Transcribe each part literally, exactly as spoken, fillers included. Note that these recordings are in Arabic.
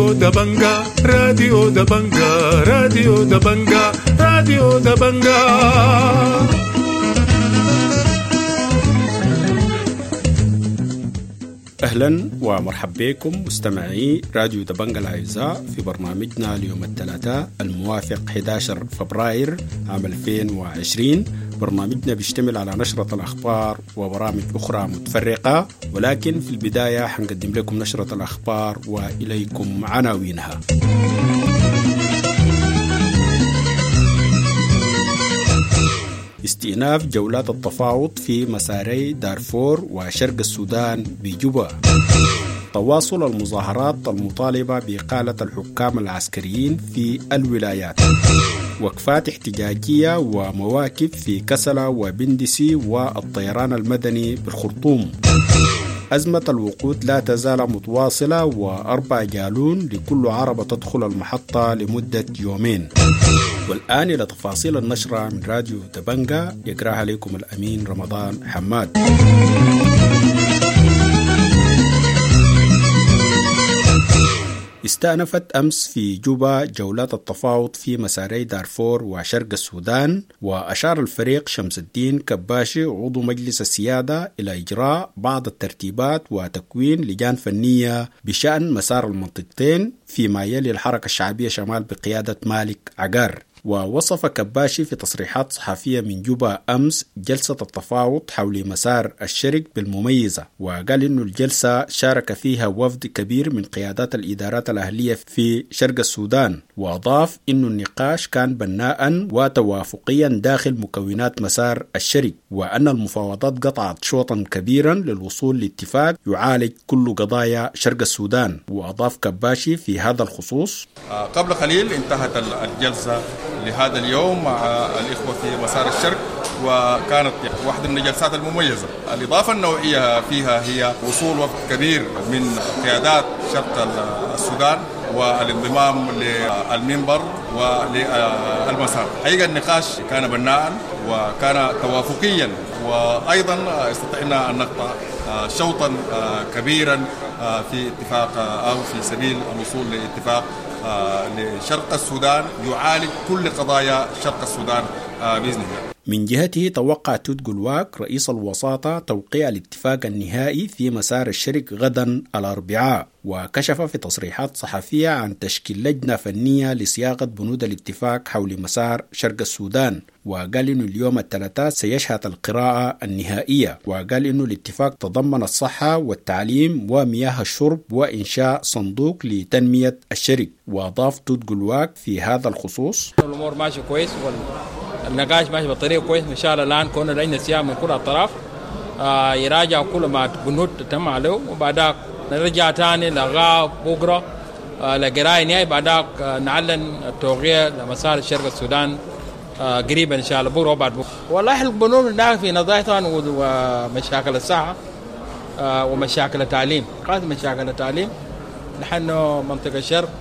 راديو دبنجا راديو دبنجا راديو دبنجا راديو دبنجا. أهلا ومرحبا بكم مستمعي راديو دبنجا الأعزاء في برنامجنا اليوم الثلاثاء الموافق أحد عشر فبراير عام ألفين وعشرين. برنامجنا بيشتمل على نشرة الأخبار وبرامج أخرى متفرقة، ولكن في البداية حنقدم لكم نشرة الأخبار وإليكم عناوينها. استئناف جولات التفاوض في مساري دارفور وشرق السودان بجوبا. تواصل المظاهرات المطالبة بإقالة الحكام العسكريين في الولايات. وقفات احتجاجية ومواكب في كسلا وبندسي والطيران المدني بالخرطوم. أزمة الوقود لا تزال متواصلة وأربع جالون لكل عربة تدخل المحطة لمدة يومين. والآن إلى تفاصيل النشرة من راديو دبنجا، يقرأها لكم الأمين رمضان حماد. استأنفت أمس في جوبا جولات التفاوض في مساري دارفور وشرق السودان، وأشار الفريق شمس الدين كباشي عضو مجلس السيادة إلى إجراء بعض الترتيبات وتكوين لجان فنية بشأن مسار المنطقتين فيما يلي الحركة الشعبية شمال بقيادة مالك عقار. ووصف كباشي في تصريحات صحفية من جوبا أمس جلسة التفاوض حول مسار الشرق بالمميزة، وقال إنه الجلسة شارك فيها وفد كبير من قيادات الإدارات الأهلية في شرق السودان، وأضاف إنه النقاش كان بناء وتوافقيا داخل مكونات مسار الشرق، وأن المفاوضات قطعت شوطا كبيرا للوصول لاتفاق يعالج كل قضايا شرق السودان. وأضاف كباشي في هذا الخصوص: قبل قليل انتهت الجلسة لهذا اليوم مع الإخوة في مسار الشرق، وكانت واحدة من الجلسات المميزة. الإضافة النوعية فيها هي وصول وفد كبير من قيادات شرق السودان والانضمام للمنبر وللمسار. حقيقة النقاش كان بناء وكان توافقيا، وأيضا استطعنا أن نقطع شوطا كبيرا في اتفاق أو في سبيل الوصول لاتفاق لشرق السودان يعالج كل قضايا شرق السودان بإذن الله. من جهته توقع توت جلواك رئيس الوساطة توقيع الاتفاق النهائي في مسار الشرق غدا الأربعاء، وكشف في تصريحات صحفية عن تشكيل لجنة فنية لصياغة بنود الاتفاق حول مسار شرق السودان، وقال إنه اليوم الثلاثاء سيشهد القراءة النهائية. وقال إنه الاتفاق تضمن الصحة والتعليم ومياه الشرب وإنشاء صندوق لتنمية الشرق. وأضاف توت جلواك في هذا الخصوص: الأمور ماشي كويس والنقاش ماشي بطريقة كويس إن شاء الله. الآن كنا لنا سياق من كل الأطراف آه يراجع كل ما بنود تم عليه، وبعدها نرجع تاني لغاء بكرة آه لقراءة نهائي، بعدها آه نعلن التوقيع لمسار الشرق السودان آه قريبا إن شاء الله بكرة وبعد بكرة. والله البنود نعرف في نظايتها ومشاكل الصحة آه ومشاكل التعليم. قاعدة مشاكل التعليم نحن منطقة الشرق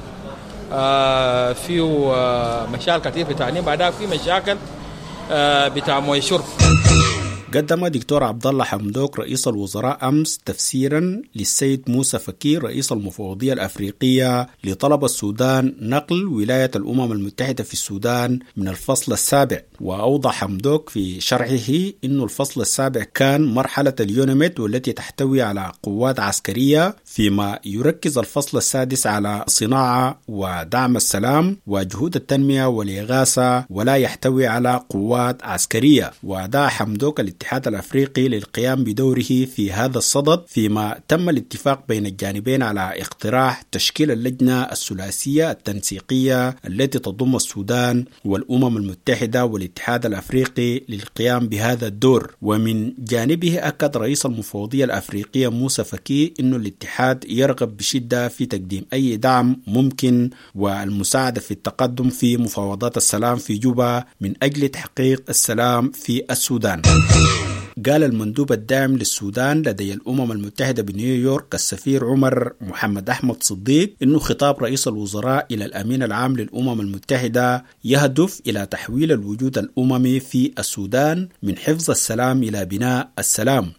آه فيه آه مشاكل كثير في التعليم، بعدها في مشاكل آه بتاع مويه الشرب. قدم دكتور عبد الله حمدوك رئيس الوزراء أمس تفسيرا للسيد موسى فكي رئيس المفوضية الأفريقية لطلب السودان نقل ولاية الأمم المتحدة في السودان من الفصل السابع. وأوضح حمدوك في شرحه أن الفصل السابع كان مرحلة اليونميد والتي تحتوي على قوات عسكرية، فيما يركز الفصل السادس على صناعة ودعم السلام وجهود التنمية والإغاثة، ولا يحتوي على قوات عسكرية. ودعا حمدوك الاتحاد الأفريقي للقيام بدوره في هذا الصدد، فيما تم الاتفاق بين الجانبين على اقتراح تشكيل اللجنة الثلاثية التنسيقية التي تضم السودان والأمم المتحدة والاتحاد الأفريقي للقيام بهذا الدور. ومن جانبه أكد رئيس المفوضية الأفريقية موسى فكي أن الاتحاد يرغب بشدة في تقديم أي دعم ممكن والمساعدة في التقدم في مفاوضات السلام في جوبا من أجل تحقيق السلام في السودان. قال المندوب الداعم للسودان لدي الأمم المتحدة بنيويورك السفير عمر محمد أحمد صديق إنه خطاب رئيس الوزراء إلى الأمين العام للأمم المتحدة يهدف إلى تحويل الوجود الأممي في السودان من حفظ السلام إلى بناء السلام.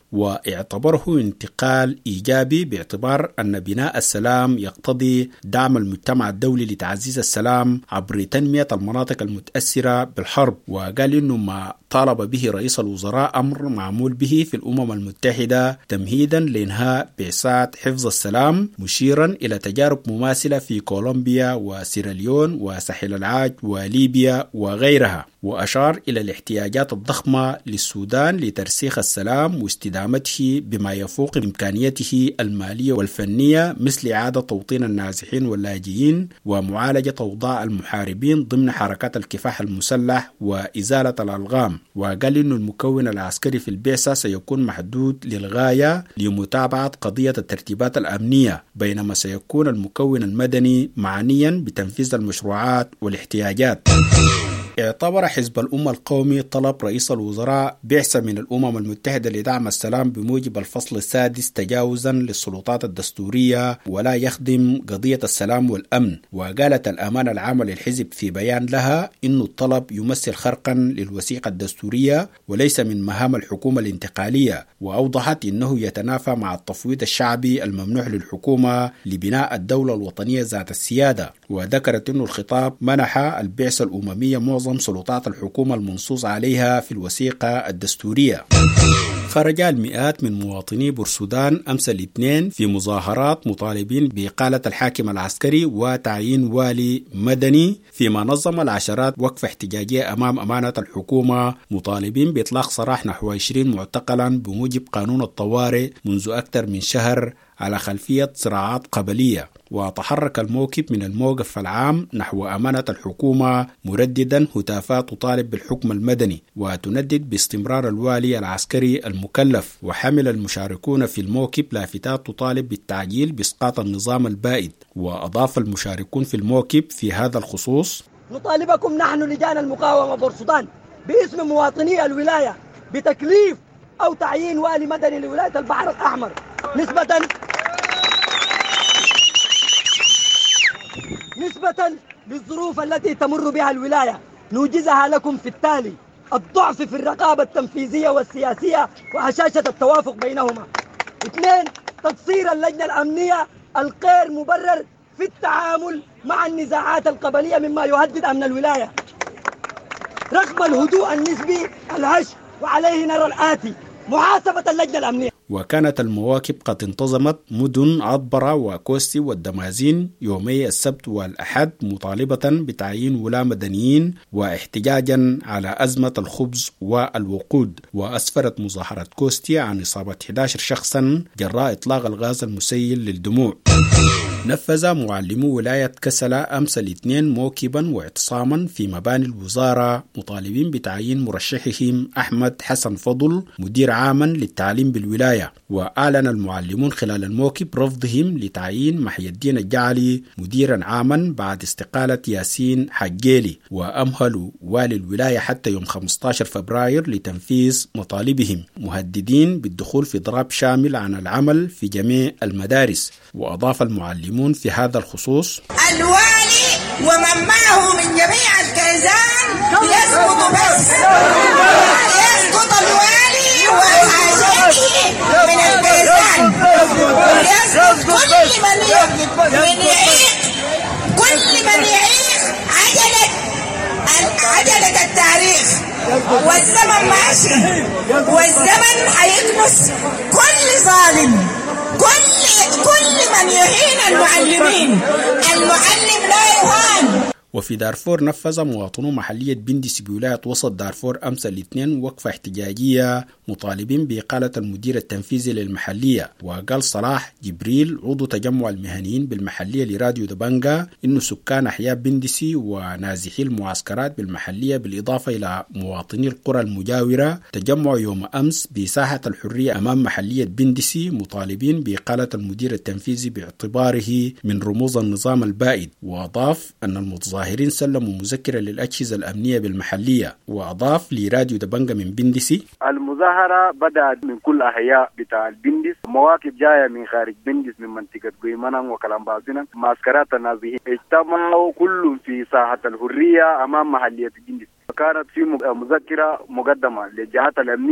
واعتبره انتقال إيجابي باعتبار أن بناء السلام يقتضي دعم المجتمع الدولي لتعزيز السلام عبر تنمية المناطق المتأثرة بالحرب. وقال إنه ما طالب به رئيس الوزراء أمر معمول به في الأمم المتحدة تمهيدا لإنهاء بعثات حفظ السلام، مشيرا إلى تجارب مماثلة في كولومبيا وسيراليون وساحل العاج وليبيا وغيرها. وأشار إلى الاحتياجات الضخمة للسودان لترسيخ السلام واستدامته بما يفوق إمكانيته المالية والفنية، مثل إعادة توطين النازحين واللاجئين ومعالجة أوضاع المحاربين ضمن حركات الكفاح المسلح وإزالة الألغام. وقال إنه المكون العسكري في البعثة سيكون محدود للغاية لمتابعة قضية الترتيبات الأمنية، بينما سيكون المكون المدني معنيا بتنفيذ المشروعات والاحتياجات. اعتبر حزب الأمة القومي طلب رئيس الوزراء بعثة من الأمم المتحدة لدعم السلام بموجب الفصل السادس تجاوزا للسلطات الدستورية ولا يخدم قضية السلام والأمن. وقالت الأمانة العامة للحزب في بيان لها إنه الطلب يمثل خرقا للوثيقة الدستورية وليس من مهام الحكومة الانتقالية. وأوضحت إنه يتنافى مع التفويض الشعبي الممنوح للحكومة لبناء الدولة الوطنية ذات السيادة. وذكرت إنه الخطاب منح البعثة الأممية معظم سلطات الحكومة المنصوص عليها في الوثيقة الدستورية. خرج المئات من مواطني بورسودان أمس الاثنين في مظاهرات مطالبين بإقالة الحاكم العسكري وتعيين والي مدني، فيما نظم العشرات وقفة احتجاجية أمام أمانة الحكومة مطالبين بإطلاق سراح نحو عشرين معتقلا بموجب قانون الطوارئ منذ أكثر من شهر على خلفية صراعات قبلية. وتحرك الموكب من الموقف العام نحو أمانة الحكومة مرددا هتافات تطالب بالحكم المدني وتندد باستمرار الوالي العسكري المكلف. وحمل المشاركون في الموكب لافتات تطالب بالتعجيل بإسقاط النظام البائد. وأضاف المشاركون في الموكب في هذا الخصوص: نطالبكم نحن لجان المقاومة بورسودان باسم مواطني الولاية بتكليف أو تعيين والي مدني لولاية البحر الأحمر نسبة نسبة للظروف التي تمر بها الولاية. نوجزها لكم في التالي: الضعف في الرقابة التنفيذية والسياسية وهشاشة التوافق بينهما. اثنين، تقصير اللجنة الأمنية الغير مبرر في التعامل مع النزاعات القبلية مما يهدد أمن الولاية. رغم الهدوء النسبي الهش وعليه نرى الآتي: محاسبة اللجنة الأمنية. وكانت المواكب قد انتظمت مدن عطبرة وكوستي والدمازين يومي السبت والأحد مطالبة بتعيين ولاة مدنيين واحتجاجا على أزمة الخبز والوقود. وأسفرت مظاهرة كوستي عن إصابة أحد عشر شخصا جراء إطلاق الغاز المسيل للدموع. نفذ معلمو ولاية كسلا أمس الاثنين موكبا واعتصاما في مباني الوزارة مطالبين بتعيين مرشحهم أحمد حسن فضل مدير عاما للتعليم بالولاية. وأعلن المعلمون خلال الموكب رفضهم لتعيين محي الدين الجعلي مديرا عاما بعد استقالة ياسين حجيلي. وأمهلوا والي الولاية حتى يوم خمسة عشر فبراير لتنفيذ مطالبهم، مهددين بالدخول في ضرب شامل عن العمل في جميع المدارس. وأضاف المعلمون في هذا الخصوص: الوالي ومن معه من جميع الكيزان يسقط، بس يسقط الوالي وحاشيته من الكيزان، يسقط كل من يعيق كل من يعيق عجلة عجلة التاريخ. والزمن ماشي والزمن حيكنس كل ظالم، كل كل من يهين المعلمين. المعلم لا يهان. وفي دارفور نفذ مواطنو محلية بندسي بولاية وسط دارفور أمس الاثنين وقفة احتجاجية مطالبين بإقالة المدير التنفيذي للمحلية. وقال صلاح جبريل عضو تجمع المهنيين بالمحلية لراديو دبنجا إنه سكان أحياء بندسي ونازحي المعسكرات بالمحلية بالإضافة إلى مواطني القرى المجاورة تجمعوا يوم أمس بساحة الحرية أمام محلية بندسي مطالبين بإقالة المدير التنفيذي باعتباره من رموز النظام البائد. وأضاف أن المتظاهرين المتظاهرين سلموا مذكرة للأجهزة الأمنية بالمحلية. وأضاف لراديو دبنجا من بندسي: المظاهرة بدأت من كل أحياء بتاع البندس، مواكب جاية من خارج بندس من منطقة قيمانا وكلامبازنا، معسكرات النازحين اجتمعوا كلهم في ساحة الحرية أمام محلية بندس. كانت في مذكرة مقدمة للجهات الأمنية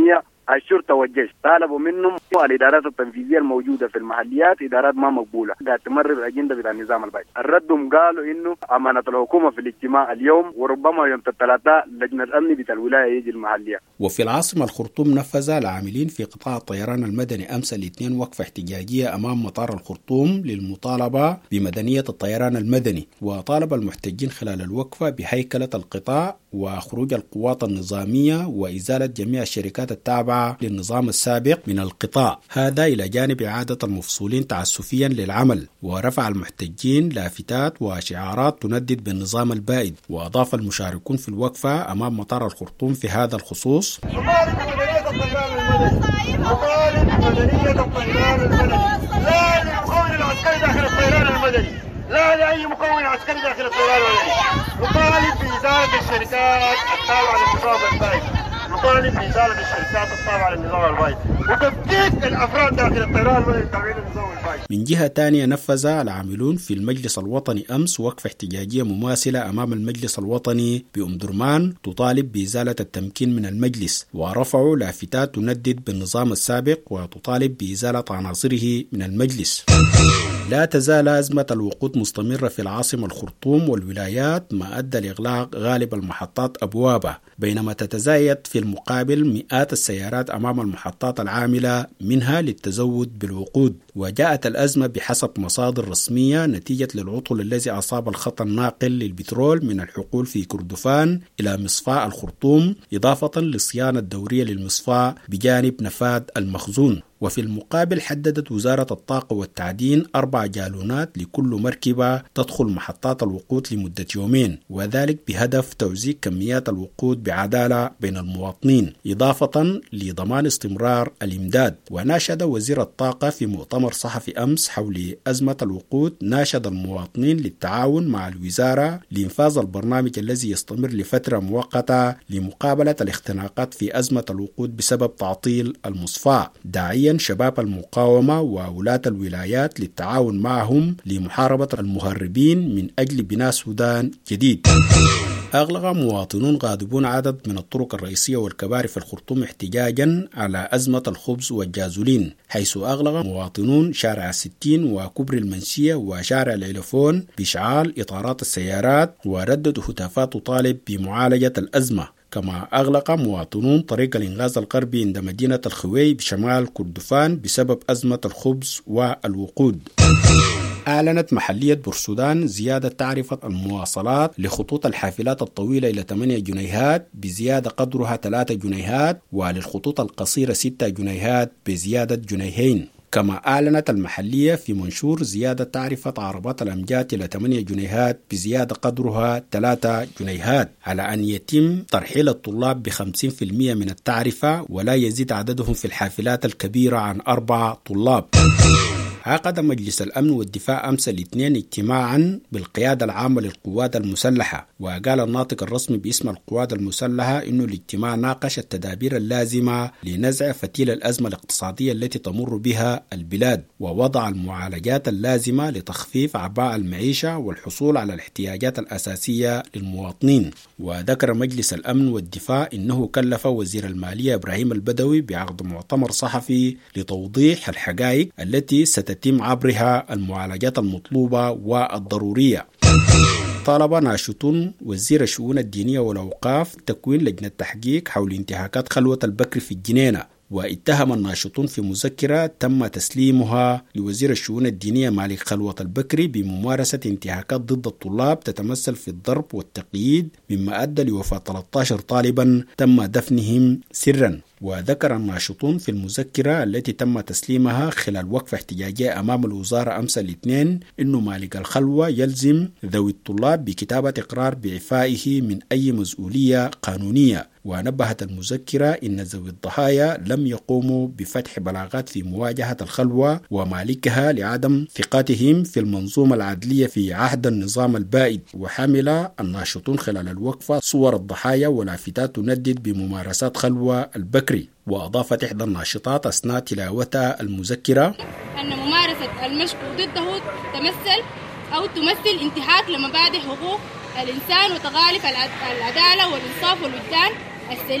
الشرطة والجيش طالبوا منهم الإدارات التنفيذية الموجودة في المحليات إدارات ما مقبولة قاعد تمرر الأجندة بتاع النظام الباقي. الردهم قالوا إنه أمانة الحكومة في الاجتماع اليوم وربما يوم الثلاثاء لجنة الأمن بتاع الولاية يجي المحلية. وفي العاصمة الخرطوم نفذ العاملين في قطاع الطيران المدني أمس الاثنين وقفة احتجاجية أمام مطار الخرطوم للمطالبة بمدنية الطيران المدني، وطالب المحتجين خلال الوقفة بهيكلة القطاع وخروج القوات النظامية وإزالة جميع الشركات التابعة للنظام السابق من القطاع، هذا إلى جانب إعادة المفصولين تعسفيا للعمل. ورفع المحتجين لافتات وشعارات تندد بالنظام البائد. وأضاف المشاركون في الوقفة أمام مطار الخرطوم في هذا الخصوص: نطالب بمدنية الطيران المدني، نطالب بمدنية الطيران المدني، لا للمكون العسكري داخل الطيران المدني، لا لأي مكون عسكري داخل الطيران المدني. نطالب بإزالة الشركات التابعة للنظام البائد، نطالب بإزالة الشركات التابعة للنظام البائد وتفكيك الأفراد داخل الطيران المدني التابعين للنظام البائد. من جهة ثانية نفذ العاملون في المجلس الوطني أمس وقفة احتجاجية مماثلة أمام المجلس الوطني بأم درمان تطالب بإزالة التمكين من المجلس، ورفعوا لافتات تندد بالنظام السابق وتطالب بإزالة عناصره من المجلس. لا تزال أزمة الوقود مستمرة في العاصمة الخرطوم والولايات، ما أدى لإغلاق غالب المحطات أبوابها، بينما تتزايد في المقابل مئات السيارات أمام المحطات العاملة منها للتزود بالوقود. وجاءت الأزمة بحسب مصادر رسمية نتيجة للعطل الذي أصاب الخط الناقل للبترول من الحقول في كردفان إلى مصفاة الخرطوم، إضافة للصيانة الدورية للمصفاة بجانب نفاذ المخزون. وفي المقابل حددت وزارة الطاقة والتعدين أربع جالونات لكل مركبة تدخل محطات الوقود لمدة يومين، وذلك بهدف توزيع كميات الوقود بعدالة بين المواطنين، إضافة لضمان استمرار الإمداد. وناشد وزير الطاقة في مؤتمر صحفي أمس حول أزمة الوقود، ناشد المواطنين للتعاون مع الوزارة لإنفاذ البرنامج الذي يستمر لفترة مؤقتة لمقابلة الاختناقات في أزمة الوقود بسبب تعطيل المصفاة، داعيا شباب المقاومة وولاة الولايات للتعاون معهم لمحاربة المهربين من أجل بناء سودان جديد. أغلق مواطنون غاضبون عدد من الطرق الرئيسية والكباري في الخرطوم احتجاجا على أزمة الخبز والجازولين، حيث أغلق مواطنون شارع الستين وكبر المنسية وشارع العلفون بإشعال إطارات السيارات ورددوا هتافات تطالب بمعالجة الأزمة. كما أغلق مواطنون طريق الإنغاز الغربي عند مدينة الخوي بشمال كردفان بسبب أزمة الخبز والوقود. أعلنت محلية بورسودان زيادة تعرفة المواصلات لخطوط الحافلات الطويلة إلى ثمانية جنيهات بزيادة قدرها ثلاثة جنيهات، وللخطوط القصيرة ستة جنيهات بزيادة جنيهين. كما أعلنت المحلية في منشور زيادة تعرفة عربات الأمجاد إلى ثمانية جنيهات بزيادة قدرها ثلاثة جنيهات، على أن يتم ترحيل الطلاب بخمسين بالمئة من التعرفة ولا يزيد عددهم في الحافلات الكبيرة عن أربع طلاب. عقد مجلس الأمن والدفاع أمس الاثنين اجتماعا بالقيادة العامة للقوات المسلحة، وقال الناطق الرسمي باسم القوات المسلحة إنه الاجتماع ناقش التدابير اللازمة لنزع فتيل الأزمة الاقتصادية التي تمر بها البلاد، ووضع المعالجات اللازمة لتخفيف أعباء المعيشة والحصول على الاحتياجات الأساسية للمواطنين. وذكر مجلس الأمن والدفاع إنه كلف وزير المالية إبراهيم البدوي بعقد مؤتمر صحفي لتوضيح الحقائق التي ستتم يتم عبرها المعالجات المطلوبة والضرورية. طالب ناشطون وزير الشؤون الدينية والأوقاف تكوين لجنة تحقيق حول انتهاكات خلوة البكر في الجنينة، واتهم الناشطون في مذكرة تم تسليمها لوزير الشؤون الدينية مالك خلوة البكري بممارسة انتهاكات ضد الطلاب تتمثل في الضرب والتقييد، مما أدى لوفاة ثلاثة عشر طالبا تم دفنهم سرا. وذكر الناشطون في المذكرة التي تم تسليمها خلال وقفة احتجاجية أمام الوزارة أمس الاثنين إنه مالك الخلوة يلزم ذوي الطلاب بكتابة إقرار بإعفائه من أي مسؤولية قانونية. ونبهت المذكرة إن ذوي الضحايا لم يقوموا بفتح بلاغات في مواجهة الخلوة ومالكها لعدم ثقتهم في المنظومة العدلية في عهد النظام البائد. وحمل الناشطون خلال الوقفة صور الضحايا ولافتات تندد بممارسات خلوة البكري. وأضافت إحدى الناشطات أثناء تلاوتها المذكرة أن ممارسة المشق ضده تمثل أو تمثل انتهاك لمبادئ حقوق الإنسان وتغالب العدالة والإنصاف والوجدان السليم،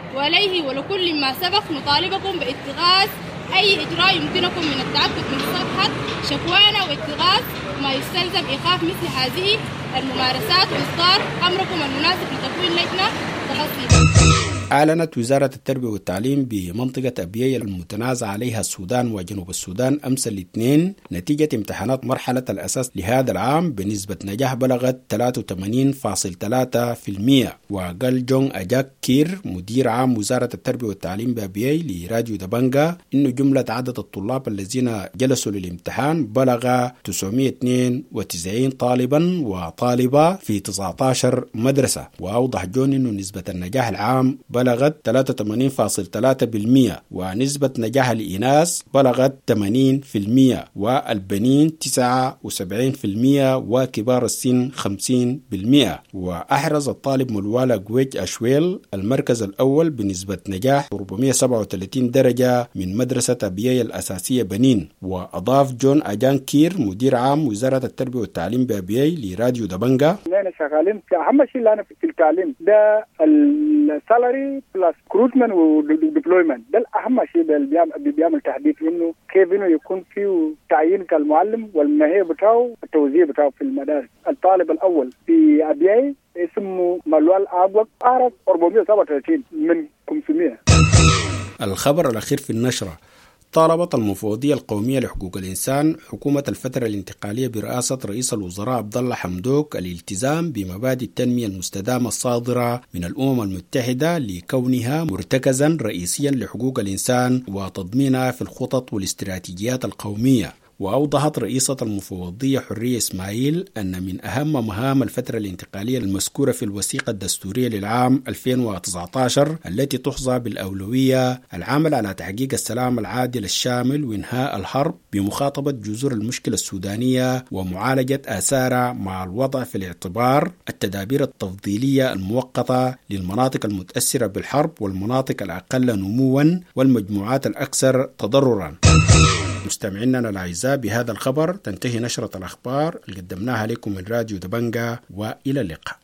وعليه ولكل ما سبق نطالبكم باتخاذ أي إجراء يمكنكم من التأكد من صحة شكوانا واتخاذ ما يستلزم إيقاف مثل هذه الممارسات وإصدار أمركم المناسب لتكوين لجنة متخصصة. أعلنت وزارة التربية والتعليم بمنطقة أبيي المتنازع عليها السودان وجنوب السودان أمس الاثنين نتيجة امتحانات مرحلة الأساس لهذا العام بنسبة نجاح بلغت ثلاثة وثمانين فاصلة ثلاثة بالمئة. وقال جون أجاك كير مدير عام وزارة التربية والتعليم بأبيي لراديو دبنجا إنه جملة عدد الطلاب الذين جلسوا للامتحان بلغ تسعمئة واثنين وتسعين طالبا وطالبة في تسعة عشر مدرسة. وأوضح جون إنه نسبة النجاح العام بلغت ثلاثة وثمانين فاصلة ثلاثة بالمئة ونسبة نجاح الإناث بلغت ثمانين بالمئة والبنين تسعة وسبعين بالمئة وكبار السن خمسين بالمئة. وأحرز الطالب ملوالا قويج أشويل المركز الأول بنسبة نجاح أربعمئة وسبعة وثلاثين درجة من مدرسة أبيي الأساسية بنين. وأضاف جون أجان كير مدير عام وزارة التربية والتعليم بأبيي لراديو دبنجا أنا شغالين أهم شيء اللي أنا في التعليم ده السالري بلس كروتمنت وديبلويمنت ده الأهم شيء اللي بيعمل تحديد إنه كيف إنه يكون فيه تعيين كالمعلم والمهية بتاعه التوزيع بتاعه في المدارس. الطالب الأول في أبيي اسمه ملوال أبوك أعرف أربعمئة وسبعة وثلاثين من خمسمئة. الخبر الأخير في النشرة: طالبت المفوضية القومية لحقوق الإنسان حكومة الفترة الانتقالية برئاسة رئيس الوزراء عبدالله حمدوك الالتزام بمبادئ التنمية المستدامة الصادرة من الأمم المتحدة لكونها مرتكزا رئيسيا لحقوق الإنسان وتضمينها في الخطط والاستراتيجيات القومية. وأوضحت رئيسة المفوضية حرية إسماعيل أن من أهم مهام الفترة الانتقالية المذكورة في الوثيقة الدستورية للعام ألفين وتسعة عشر التي تحظى بالأولوية العمل على تحقيق السلام العادل الشامل وإنهاء الحرب بمخاطبة جذور المشكلة السودانية ومعالجة آثارها مع الوضع في الاعتبار التدابير التفضيلية المؤقتة للمناطق المتأثرة بالحرب والمناطق الأقل نموا والمجموعات الأكثر تضررا. مستمعينا الأعزاء، بهذا الخبر تنتهي نشرة الأخبار اللي قدمناها لكم من راديو دبنجا، وإلى اللقاء.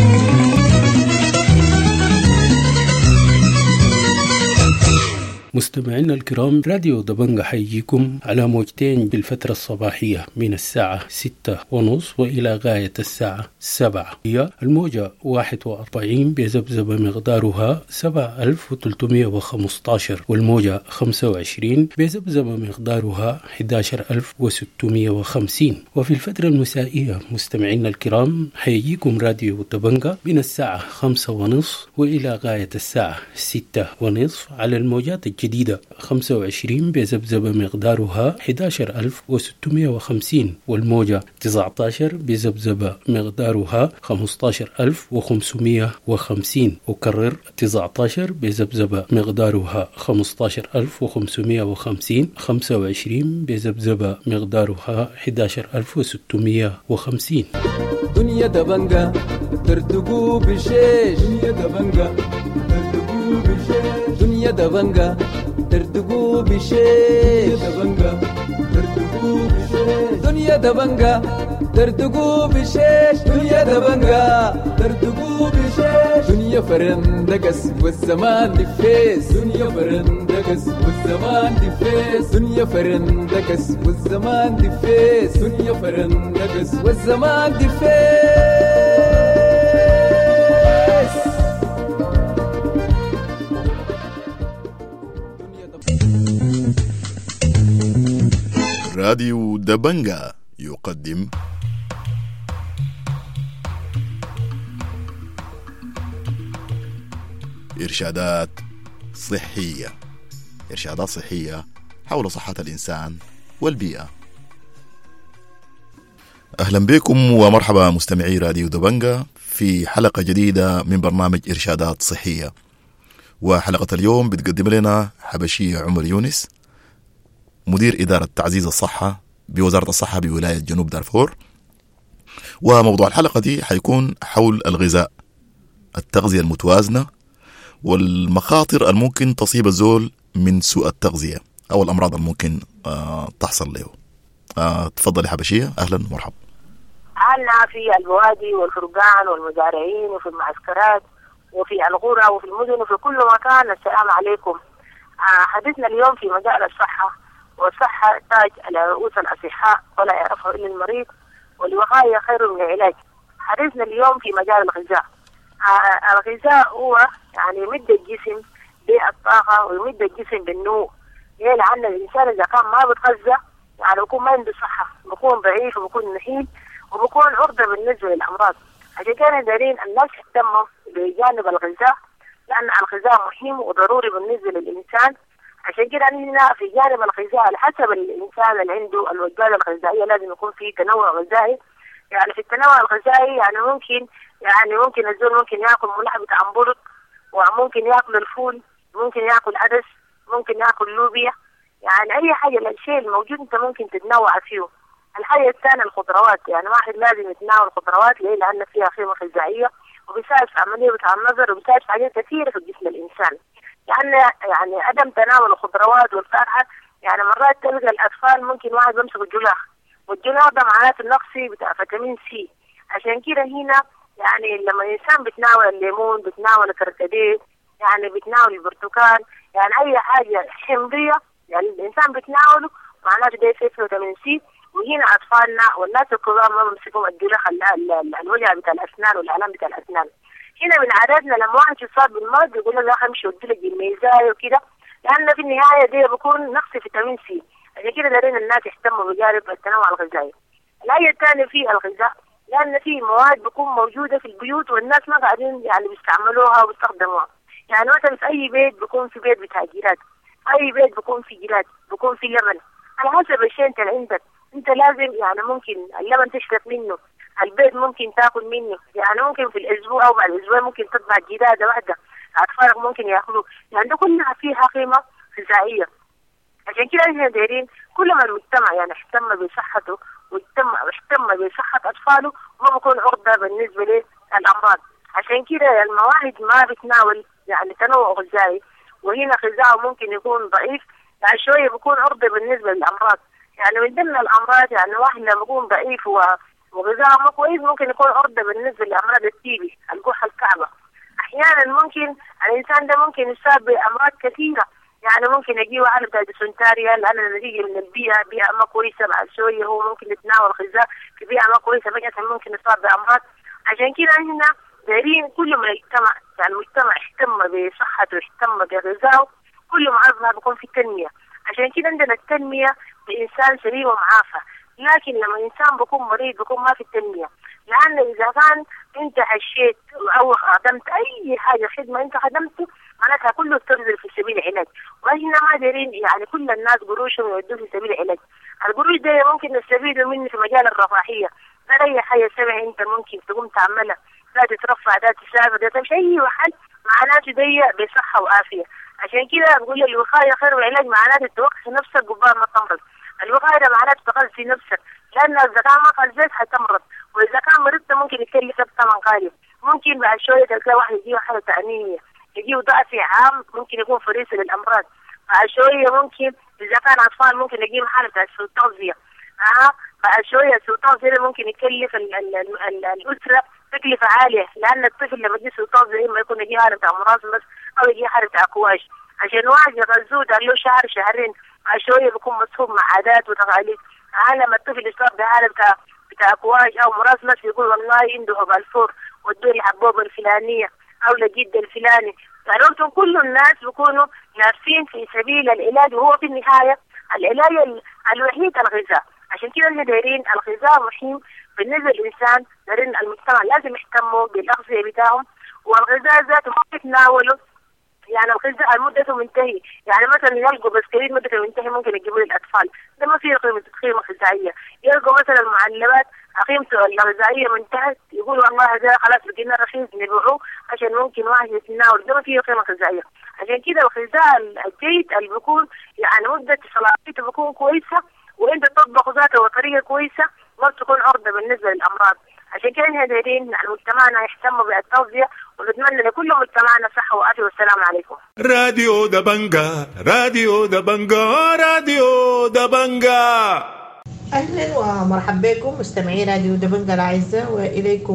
مستمعينا الكرام، راديو دبنجا حيجيكم على موجتين بالفترة الصباحية من الساعة ستة ونص وإلى غاية الساعة سبعة. هي الموجة واحد وأربعين بذبذبة مقدارها سبعة آلاف وثلاثمئة وخمسة عشر، والموجة خمسة وعشرين بذبذبة مقدارها أحد عشر ألف وستمئة وخمسين. وفي الفترة المسائية مستمعينا الكرام حيجيكم راديو دبنجا من الساعة خمسة ونصف وإلى غاية الساعة ستة ونصف على الموجات الجديدة خمسة وعشرين بذبذبة مقدارها أحد عشر ألف وستمئة وخمسين، والموجة تسعة عشر بذبذبة مقدارها خمسة عشر ألف وخمسمئة وخمسين. وكرر تسعة عشر بذبذبة مقدارها خمسة عشر ألف وخمسمئة وخمسين، خمسة وعشرين بذبذبة مقدارها أحد عشر ألف وستمئة وخمسين. دنيا دبنجا ترتقو بشيش، دنيا دبنجا ترتقو بشيش، دنيا دبنجا ترتقو بشيش، دنيا دبنجا ترتقو بشيش، دنيا دبنجا ترتقو بشيش، دنيا فرندقس والزمان دفيس، دنيا فرندقس والزمان دفيس، دنيا فرندقس والزمان دفيس، دنيا فرندقس والزمان دفيس. راديو دبنجا يقدم إرشادات صحية، إرشادات صحية حول صحة الإنسان والبيئة. أهلا بكم ومرحبا مستمعي راديو دبنجا في حلقة جديدة من برنامج إرشادات صحية. وحلقة اليوم بتقدم لنا حبشية عمر يونس، مدير إدارة تعزيز الصحة بوزارة الصحة بولاية جنوب دارفور. وموضوع الحلقة دي حيكون حول الغذاء، التغذية المتوازنة والمخاطر الممكن تصيب الزول من سوء التغذية أو الأمراض الممكن آه تحصل له. آه تفضلي حبشية، أهلا ومرحبا. عنا في البوادي والفرقان والمزارعين وفي المعسكرات وفي القرى وفي المدن وفي كل مكان. السلام عليكم. حديثنا اليوم في مجال الصحة، والصحة تاج على رؤوس الأصحاء ولا يعرفه إلا المريض، والوقاية خير من العلاج. حديثنا اليوم في مجال الغذاء. الغذاء هو يعني يمد الجسم بالطاقة ويمد الجسم بالنمو. ليه؟ لأن الإنسان إذا كان ما بيتغذى يعني بيكون ما عنده صحة، بيكون ضعيف وبيكون نحيل وبيكون عرضة بالنسبة للأمراض. عشان كده دارين الناس يهتموا بجانب الغذاء، لأن الغذاء مهم وضروري بالنسبة للإنسان. عشان كده هنا في جانب الغذاء على حسب الإنسان اللي عنده الوجبات الغذائية لازم يكون في تنوع غذائي. يعني في التنوع الغذائي يعني ممكن يعني ممكن الزول ممكن ياكل ملح بتاع برد، وممكن ياكل الفول، ممكن ياكل عدس، ممكن ياكل لوبيا. يعني أي حاجة الشيء الموجود أنت ممكن تتنوع فيه. الحاجة الثانية الخضروات، يعني واحد لازم يتناول الخضروات ليه؟ لأن فيها قيمة غذائية وبيساعد في عملية بتاع النظر وبيساعد في حاجات كثيرة في جسم الإنسان. لأن يعني عدم تناول الخضروات والفاكهة يعني مرات تلقى الأطفال ممكن واحد يمسك الجلاخ، والجلاخ ده معناته النقص بتاع فيتامين سي. عشان كده هنا يعني لما الإنسان بتناول الليمون، بتناول الكركديه، يعني بتناول البرتقال، يعني أي حاجة حمضية يعني الإنسان بتناوله معناته ده فيه فيتامين سي. وهنا أطفالنا والناس الكبار ما بيمسكوا الجلاخ الوجع بتاع الأسنان والآلام بتاع الأسنان. هنا من عاداتنا لما واحد يصاب بالمرض يقول له لا امشي ودي الميزاي وكده، لأن في النهاية دي بيكون نقص فيتامين سي. عشان كده دارين الناس يهتموا بجانب التنوع الغذائي. الآية الثانية في الغذاء، لأن في مواد بتكون موجودة في البيوت والناس ما قاعدين يعني بيستعملوها وبيستخدموها. يعني مثلا في أي بيت بيكون في بيت بتاع جيران، أي بيت بيكون في جيران، بيكون في لبن على حسب الشيء أنت اللي عندك. أنت لازم يعني ممكن اللبن تشرب منه، البيت ممكن تاكل منه، يعني ممكن في الاسبوع او بعد اسبوع ممكن تطلع جداده واحده اطفالك ممكن ياكلوه. يعني ده كلها فيها قيمه غذائيه. عشان كده احنا دايرين كل ما المجتمع يعني اهتم بصحته واهتم اهتم بصحه اطفاله ما بيكون عرضه بالنسبه للامراض. عشان كده المواعيد ما بتناول يعني تنوع غذائي، وهنا غذاءه ممكن يكون ضعيف يعني شويه بيكون عرضه بالنسبه للامراض. يعني من ضمن الامراض يعني واحد لما يكون ضعيف و وغذاء ما كويس ممكن يكون عرضة بالنسبة لأمراض التيبي، القرحة الكعبة. أحيانا ممكن الإنسان ده ممكن يصاب بأمراض كثيرة، يعني ممكن يجيه حالة بتاع ديسنتاريا لأن نتيجة من البيئة، بيئة ما كويسة بعد شوية هو ممكن يتناول غذاء في بيئة ما كويسة فجأة ممكن يصاب بأمراض. عشان كده هنا دايرين كل ما المجتمع يعني المجتمع اهتم بصحته واهتم بغذائه كل ما عظمها بيكون في تنمية. عشان كده عندنا التنمية بإنسان سليم ومعافى. لكن لما الإنسان بيكون مريض بيكون ما في التنمية، لأن إذا كان أنت حشيت أو خدمت أي حاجة خدمة أنت خدمته معناتها كله تبذل في سبيل العلاج. وإحنا ما دارين يعني كل الناس قروشهم يودوا في سبيل العلاج. القروش ده ممكن نستفيدوا منه في مجال الرفاهية، لا أي حاجة سبع أنت ممكن تقوم تعملها، لا تترفع، لا تسافر، لا تمشي أي محل معناته دي بصحة وعافية. عشان كده نقول الوقاية خير والعلاج معناته توقف نفسك قبل ما تمرض. الوقاية معناته تغذي نفسك، لأن إذا كان ما غذيت حتمرض، وإذا كان مرضت ممكن يكلفك ثمن غالي. ممكن بعد شوية تلقى واحد يجيه حالة أنيميا، يجيه ضعف عام ممكن يكون فريسة للأمراض. بعد شوية ممكن إذا كان أطفال ممكن يجيهم حالة سوء تغذية. آه بعد شوية سوء تغذية ممكن يكلف ال ال ال ال الأسرة تكلفة عالية، لأن الطفل لما يجي سوء تغذية إما يكون يجيه حالة أمراض بس أو يجيه حالة أكواش. عشان واحد يغذوه ده له شهر شهرين بعد شوية بيكون مصحوب مع عادات وتقاليد. لما الطفل يصاب بحالة بتاع بتاع أكواج أو مرض نفسي يقول والله عنده هبال الفور ودوه الحبوب الفلانية أو لجد الفلاني. يعني كل الناس بيكونوا لافين في سبيل العلاج، وهو في النهاية العلاج الوحيد الغذاء. عشان كده اللي دايرين الغذاء مهم بالنسبة للإنسان. دايرين المجتمع لازم يهتموا بالأغذية بتاعهم، والغذاء ذاته ما يتناولوا يعني الغذاء مدته منتهي. يعني مثلا يلقوا بسكويت مدته منتهي ممكن يجيبوا للأطفال، ده ما فيه قيمة قيمة غذائية. يلقوا مثلا المعلبات قيمته الغذائية منتهت يقولوا والله ده خلاص بقينا رخيص نبيعوه عشان ممكن واحد يتناول، ده ما فيه قيمة غذائية. عشان كده الغذاء الجيد اللي بيكون يعني مدة صلاحيته بيكون كويسة، وانت تطبخ ذاته بطريقة كويسة ما تكون عرضة بالنسبة للأمراض. عشان كده احنا دايرين مجتمعنا يهتموا بالتغذية، ونتمنى لكل مجتمعنا صحة وعافية. والسلام عليكم. راديو دبنجا راديو دبنجا راديو دبنجا. أهلا ومرحبا بكم مستمعي راديو دبنجا الأعزاء، وإليكم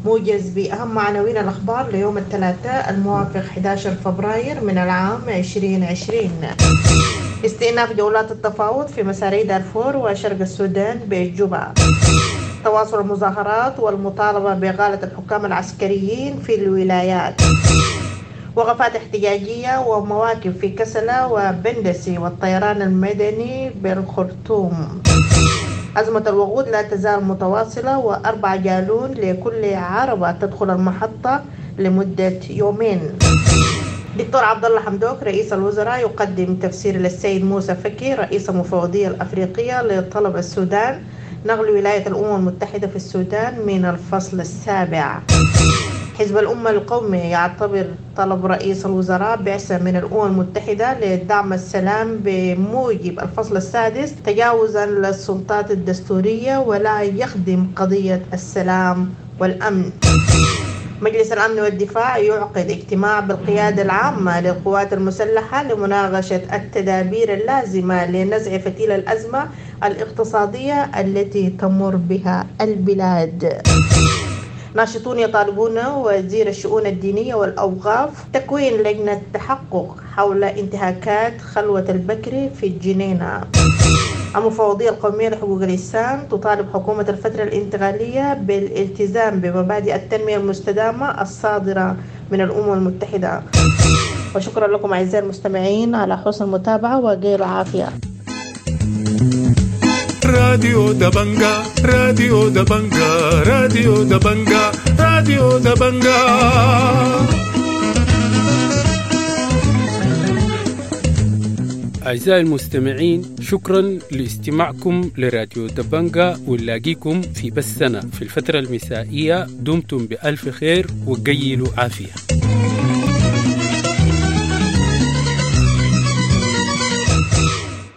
موجز بأهم عناوين الأخبار ليوم الثلاثاء الموافق أحد عشر فبراير من العام عشرين عشرين. استئناف جولات التفاوض في مساري دارفور وشرق السودان بالجوبا. تواصل المظاهرات والمطالبة بإقالة الحكام العسكريين في الولايات. وقفات احتجاجية ومواقف في كسلة وبندسي والطيران المدني بالخرطوم. أزمة الوقود لا تزال متواصلة وأربع جالون لكل عربة تدخل المحطة لمدة يومين. دكتور عبد الله حمدوك رئيس الوزراء يقدم تفسير للسيد موسى فكي رئيس المفوضية الأفريقية لطلب السودان نقل ولاية الأمم المتحدة في السودان من الفصل السابع. حزب الأمة القومي يعتبر طلب رئيس الوزراء بعثة من الأمم المتحدة لدعم السلام بموجب الفصل السادس تجاوزا للسلطات الدستورية ولا يخدم قضية السلام والأمن. مجلس الأمن والدفاع يعقد اجتماع بالقيادة العامة للقوات المسلحة لمناقشة التدابير اللازمة لنزع فتيل الأزمة الاقتصادية التي تمر بها البلاد. ناشطون يطالبون وزير الشؤون الدينية والأوقاف تكوين لجنة تحقق حول انتهاكات خلوة البكري في الجنينة. المفوضية القومية لحقوق الإنسان تطالب حكومة الفترة الانتقالية بالالتزام بمبادئ التنمية المستدامة الصادرة من الأمم المتحدة. وشكرا لكم أعزائي المستمعين على حسن المتابعة وغير عافية. راديو دبنجا راديو دبنجا راديو دبنجا راديو دبنجا. أعزائي المستمعين، شكرا لاستماعكم لراديو دبنجا، ونلاقيكم في بثنا في الفترة المسائية. دمتم بألف خير وقيلوا عافية.